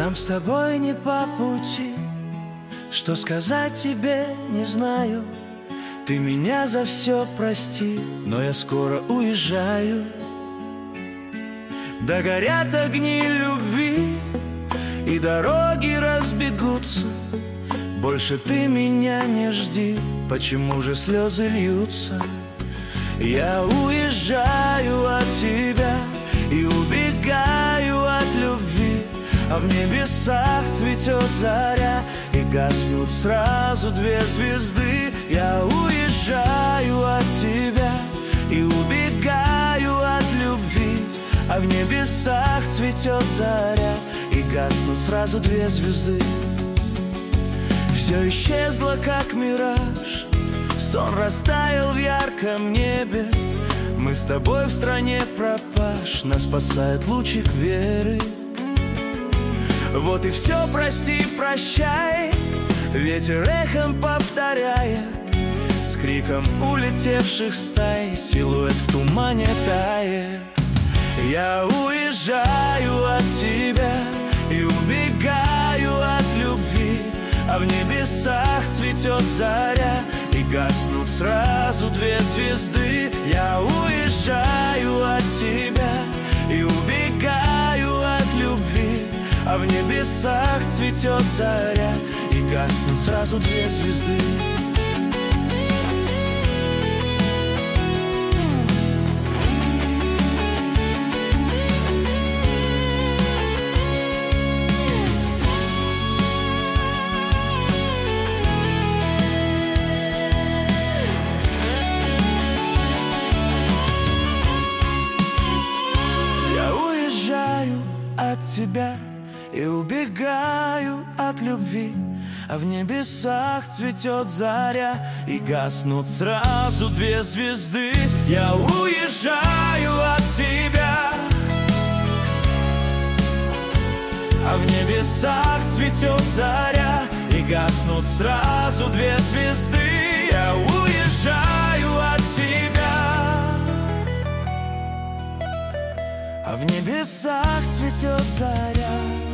Нам с тобой не по пути, что сказать тебе не знаю. Ты меня за все прости, но я скоро уезжаю. Догорят огни любви, и дороги разбегутся. Больше ты меня не жди, почему же слезы льются? Я уезжаю от тебя и убегаю от любви, а в небесах цветет заря, и гаснут сразу две звезды. Я уезжаю от тебя и убегаю от любви, а в небесах цветет заря, и гаснут сразу две звезды. Все исчезло, как мираж, сон растаял в ярком небе. Мы с тобой в стране пропаж, нас спасает лучик веры. Вот и все, прости, прощай, ветер эхом повторяет, с криком улетевших стай силуэт в тумане тает. Я уезжаю от тебя и убегаю от любви, а в небесах цветет заря, и гаснут сразу две звезды. Я уезжаю от тебя и убегаю от любви, а в небесах цветет заря, и гаснут сразу две звезды. От тебя и убегаю от любви, а в небесах цветет заря, и гаснут сразу две звезды. Я уезжаю от тебя, а в небесах цветет заря, и гаснут сразу две звезды. Я уезжаю от тебя, а в небесах цветет заря.